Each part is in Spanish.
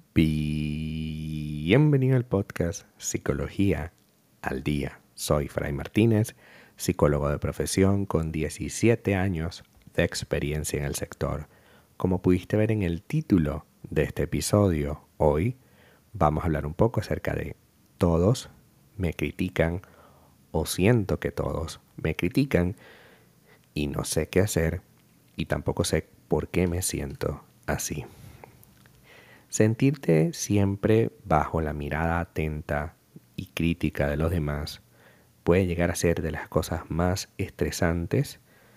Bienvenido al podcast Psicología al Día. Soy Fray Martínez, psicólogo de profesión con 17 años de experiencia en el sector. Como pudiste ver en el título de este episodio, hoy vamos a hablar un poco acerca de todos me critican o siento que todos me critican y no sé qué hacer y tampoco sé por qué me siento así. Sentirte siempre bajo la mirada atenta y crítica de los demás puede llegar a ser de las cosas más estresantes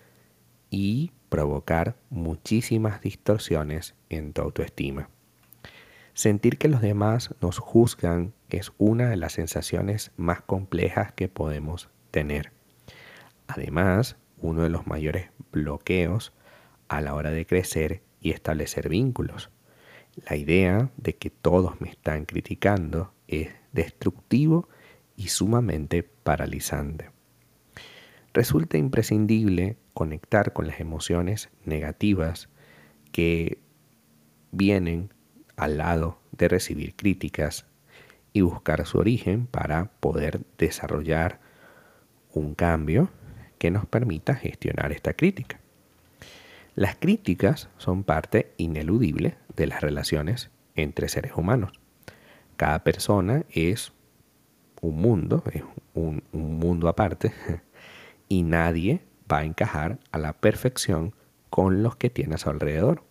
y provocar muchísimas distorsiones en tu autoestima. Sentir que los demás nos juzgan es una de las sensaciones más complejas que podemos tener. Además, uno de los mayores bloqueos a la hora de crecer y establecer vínculos. La idea de que todos me están criticando es destructivo y sumamente paralizante. Resulta imprescindible conectar con las emociones negativas que vienen al lado de recibir críticas y buscar su origen para poder desarrollar un cambio que nos permita gestionar esta crítica. Las críticas son parte ineludible de las relaciones entre seres humanos. Cada persona es un mundo, es un mundo aparte, y nadie va a encajar a la perfección con los que tiene a su alrededor.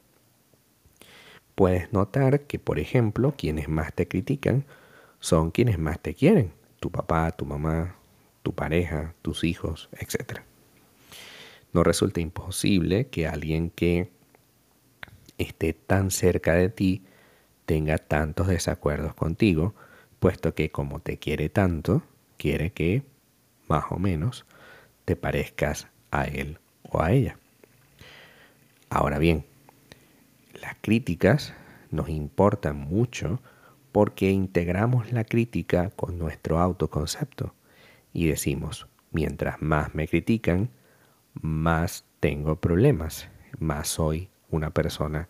Puedes notar que, por ejemplo, quienes más te critican son quienes más te quieren: tu papá, tu mamá, tu pareja, tus hijos, etc. No resulta imposible que alguien que esté tan cerca de ti tenga tantos desacuerdos contigo, puesto que como te quiere tanto, quiere que más o menos te parezcas a él o a ella. Ahora bien, las críticas nos importan mucho porque integramos la crítica con nuestro autoconcepto y decimos: mientras más me critican, más tengo problemas, más soy una persona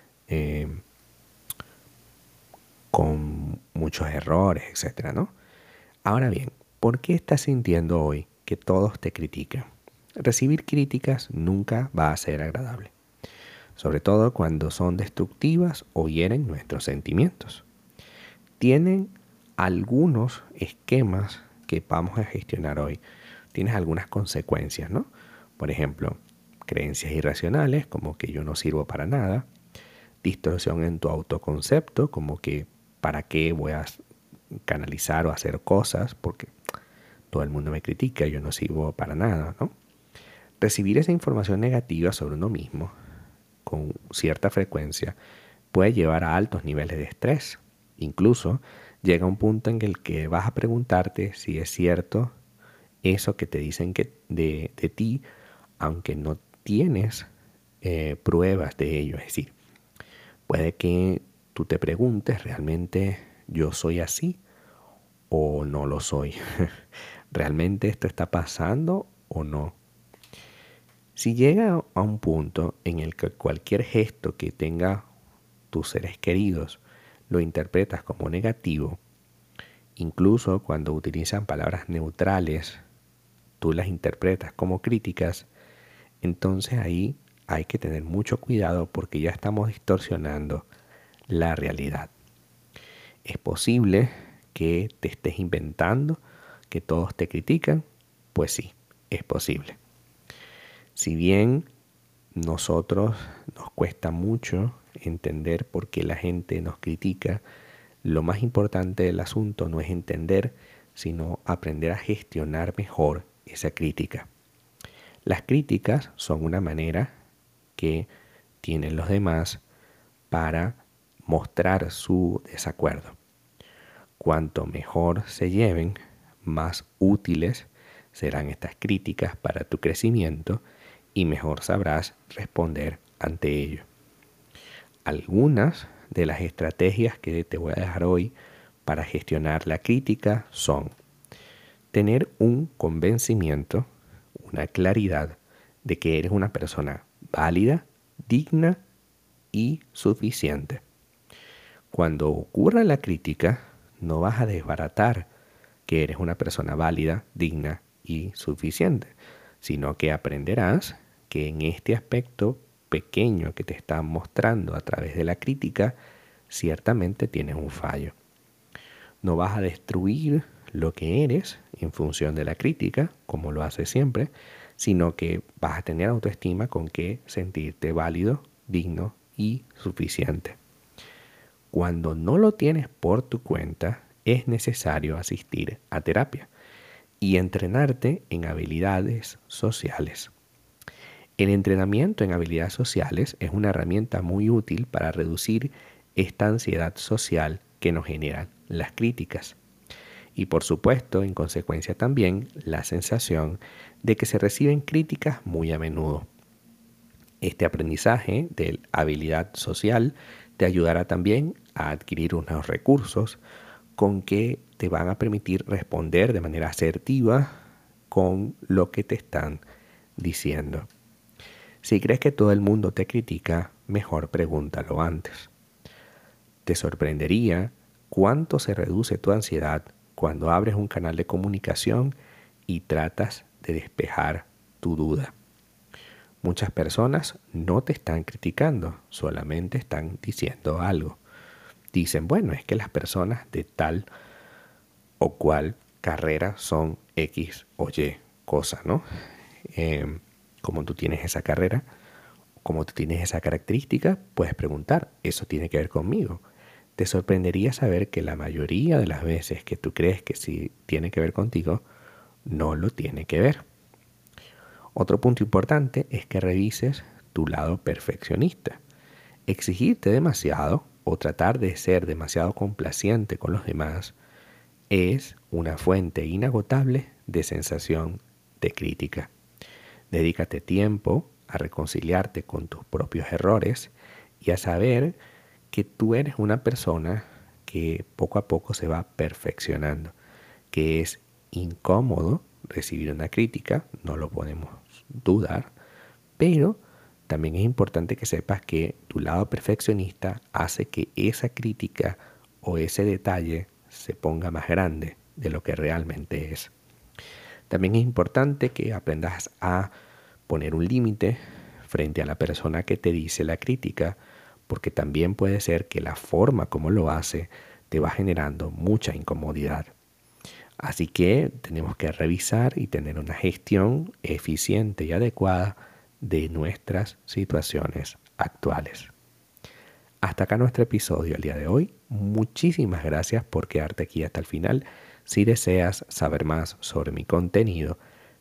con muchos errores, etc., ¿no? Ahora bien, ¿por qué estás sintiendo hoy que todos te critican? Recibir críticas nunca va a ser agradable, sobre todo cuando son destructivas o hieren nuestros sentimientos. Tienen algunos esquemas que vamos a gestionar hoy. Tienes algunas consecuencias, ¿no? Por ejemplo, creencias irracionales como que yo no sirvo para nada, distorsión en tu autoconcepto como que para qué voy a canalizar o hacer cosas porque todo el mundo me critica, yo no sirvo para nada, ¿no? Recibir esa información negativa sobre uno mismo con cierta frecuencia puede llevar a altos niveles de estrés. Incluso llega un punto en el que vas a preguntarte si es cierto eso que te dicen que de ti, aunque no tienes pruebas de ello. Es decir, puede que tú te preguntes: ¿realmente yo soy así o no lo soy? ¿Realmente esto está pasando o no? Si llega a un punto en el que cualquier gesto que tenga tus seres queridos lo interpretas como negativo, incluso cuando utilizan palabras neutrales, tú las interpretas como críticas, entonces ahí hay que tener mucho cuidado porque ya estamos distorsionando la realidad. Es posible que te estés inventando que todos te critican. Pues sí, es posible. Si bien nosotros nos cuesta mucho entender por qué la gente nos critica, lo más importante del asunto no es entender, sino aprender a gestionar mejor esa crítica. Las críticas son una manera que tienen los demás para mostrar su desacuerdo. Cuanto mejor se lleven, más útiles serán estas críticas para tu crecimiento y mejor sabrás responder ante ello. Algunas de las estrategias que te voy a dejar hoy para gestionar la crítica son: tener un convencimiento, una claridad de que eres una persona válida, digna y suficiente. Cuando ocurra la crítica, no vas a desbaratar que eres una persona válida, digna y suficiente, sino que aprenderás que en este aspecto pequeño que te están mostrando a través de la crítica, ciertamente tienes un fallo. No vas a destruir lo que eres en función de la crítica, como lo haces siempre, sino que vas a tener autoestima con que sentirte válido, digno y suficiente. Cuando no lo tienes por tu cuenta, es necesario asistir a terapia y entrenarte en habilidades sociales. El entrenamiento en habilidades sociales es una herramienta muy útil para reducir esta ansiedad social que nos generan las críticas. Y por supuesto, en consecuencia también, la sensación de que se reciben críticas muy a menudo. Este aprendizaje de habilidad social te ayudará también a adquirir unos recursos con que te van a permitir responder de manera asertiva con lo que te están diciendo. Si crees que todo el mundo te critica, mejor pregúntalo antes. Te sorprendería cuánto se reduce tu ansiedad cuando abres un canal de comunicación y tratas de despejar tu duda. Muchas personas no te están criticando, solamente están diciendo algo. Dicen, bueno, es que las personas de tal o cual carrera son X o Y cosa, ¿no? Como tú tienes esa carrera, como tú tienes esa característica, puedes preguntar, ¿eso tiene que ver conmigo? Te sorprendería saber que la mayoría de las veces que tú crees que sí tiene que ver contigo, no lo tiene que ver. Otro punto importante es que revises tu lado perfeccionista. Exigirte demasiado o tratar de ser demasiado complaciente con los demás es una fuente inagotable de sensación de crítica. Dedícate tiempo a reconciliarte con tus propios errores y a saber que tú eres una persona que poco a poco se va perfeccionando, que es incómodo recibir una crítica, no lo podemos dudar, pero también es importante que sepas que tu lado perfeccionista hace que esa crítica o ese detalle se ponga más grande de lo que realmente es. También es importante que aprendas a poner un límite frente a la persona que te dice la crítica, porque también puede ser que la forma como lo hace te va generando mucha incomodidad. Así que tenemos que revisar y tener una gestión eficiente y adecuada de nuestras situaciones actuales. Hasta acá nuestro episodio el día de hoy. Muchísimas gracias por quedarte aquí hasta el final. Si deseas saber más sobre mi contenido,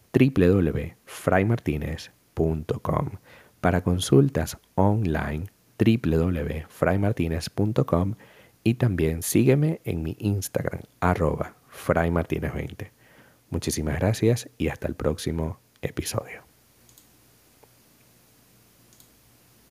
www.fraymartinez.com. Para consultas online, www.fraymartinez.com, y también sígueme en mi Instagram, @fraymartinez20. Muchísimas gracias y hasta el próximo episodio.